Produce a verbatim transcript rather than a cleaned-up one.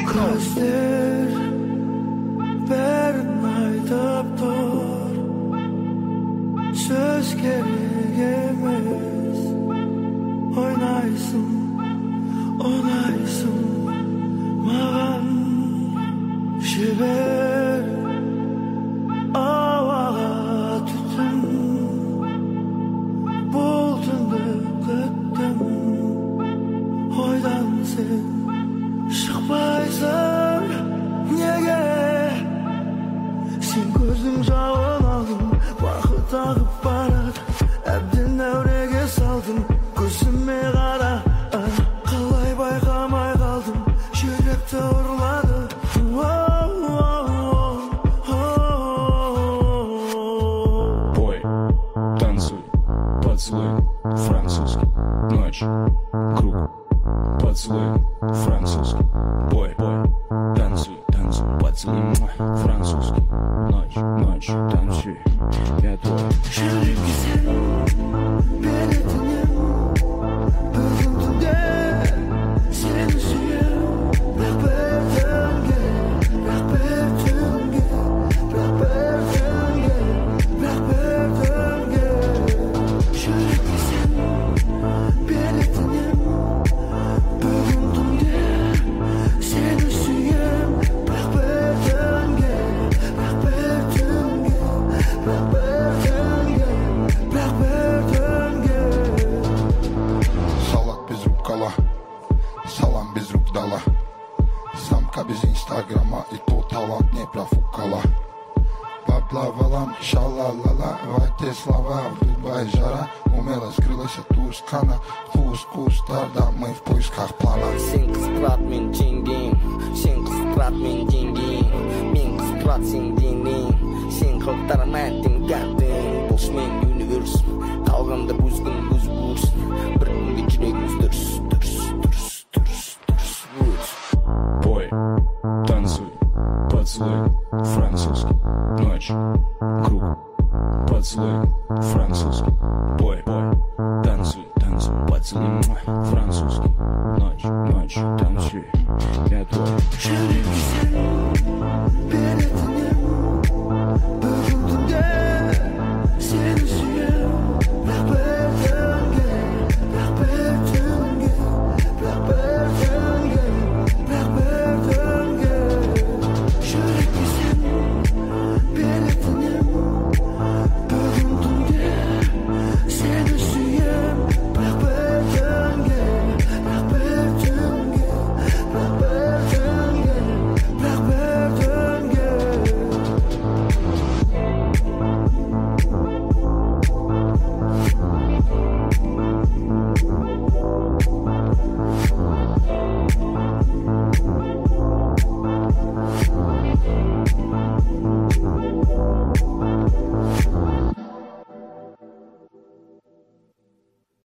Gözler bәрін айтып тұр, сөз керек емес. Ойнайсың, ұнайсың маған, жібер ауаға түтін. Бұл түнді күттім, ойдан сен шықпайсың. Неге сен көздің жауын алдың, уақыт ағып барады, әбден әуреге салдың. Көзіме қара, қалай байқамай қалдым, жүректі ұрлады. Пой, танцуй, поцелуй, французский, ночь, круг, поцелуй, французский. Пой, пой, танцуй, танцуй, поцелуй, французский, ночь, ночь, танцуй, я твой. Жүрекке сен беретінем, бүгін түнде сені сүйем. Бірақ бір түнге, бірақ бір түнге, бірақ бір түнге, бірақ бір түнге. Жүрекке сен беретінем, бүгін түнде сені сүйем. Бірақ бір түнге, бірақ бір түнге, бірақ бір түнге, бірақ бір түнге. Салат без рукава, салам без рук дала. Самка без инстаграма, и то талант не профукала. Поплавала, шалалала, в эти слова в Дубай жара. Умело скрылась от Тускана, кус-кустарда мы в поисках плана. Сен қызықтырат мен жеңгең, сен қызықтырат мен жеңгең, мен қызықтырат сен денең, сен қылықтар мәттің кәттің. Болшымен универс, қалғанда бұзгын бұз бұз, бір күнге жүрегіміз дұрыс, дұрыс, дұрыс, дұрыс, дұрыс, бұз. Пой, танцуй, поцелуй, французский, ночь, круг, поцелуй, французский. Пой, пой, танцуй, танцуй, поцелуй, французский, ночь, ночь, танцуй, я твой. Жүрекке сен